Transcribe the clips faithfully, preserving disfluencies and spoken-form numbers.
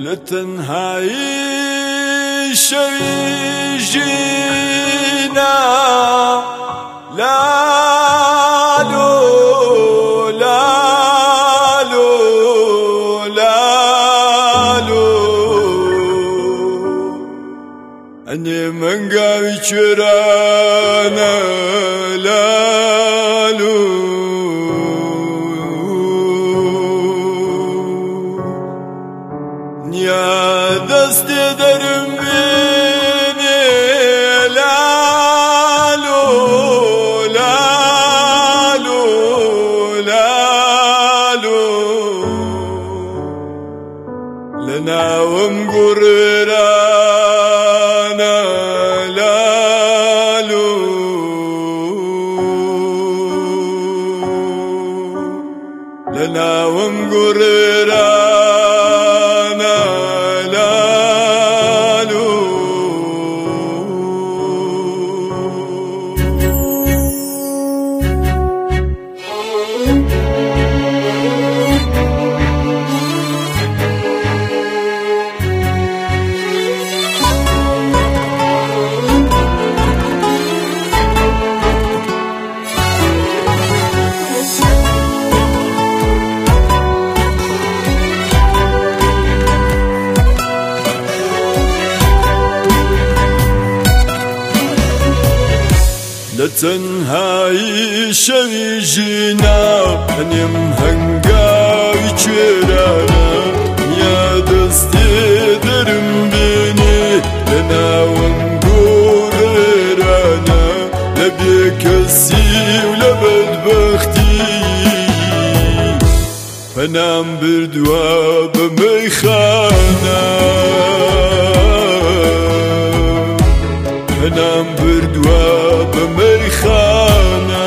لتنهایی شوی ژینا لالو لالو لالو ئەنێ مەنگاوی کوێرانە لالو نیا دەستێ دەرم بێنێ لالو لالو لالو لە ناوم گوڕێرانە لالو لە ناوم گوڕێرانە لالو لتنهایی شوی ژینا ئەنێم هەنگاوی کوێرانە یا دەستێ دەرم بێنێ لە ناوم گۆڕێرانە لە بێکەسی و لە بەدبەختی پەنام بردووە بە مەیخانە پەنام بردووە بە مەیخانە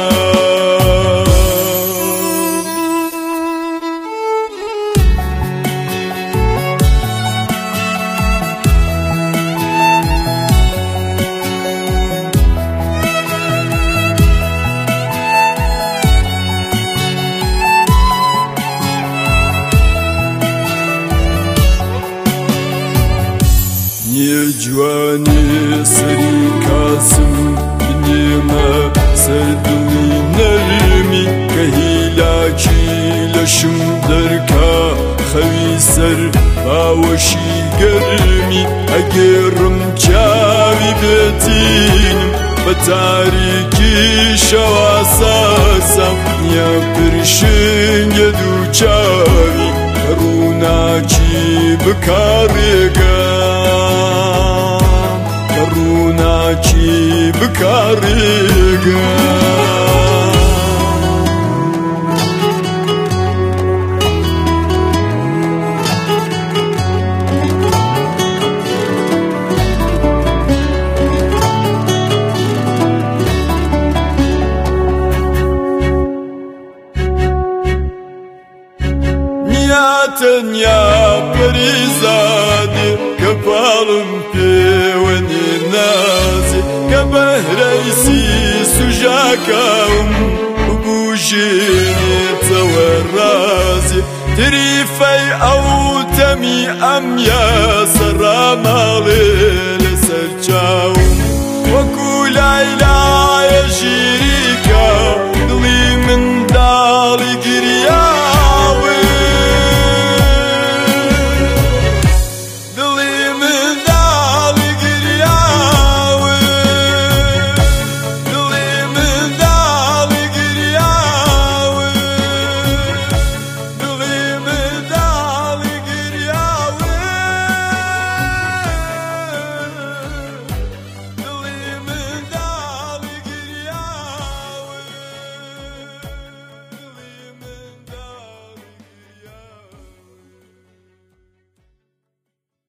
نیە جوانی سەری کاسم بنێمە سەر دڵی نەرمی کە هیلاکی لەشم دەرکا خەوی سەر باوەشی گەرمی ئەگێڕم چاوی بێتینم بە تاریکی شەوا ساسم نیە پرشنگە دوو چاوی کە ڕووناکی بکارێگەم کە ڕووناکی بکارێگەم تەنیا پەریزادێ کە پاڵم پێوەنی نازێ کە بەهرەیسی سوژاکەم بگوژێنێتەوە ڕازێ تریفەی ئەو تەمی ئەم یاسە ڕاماڵێ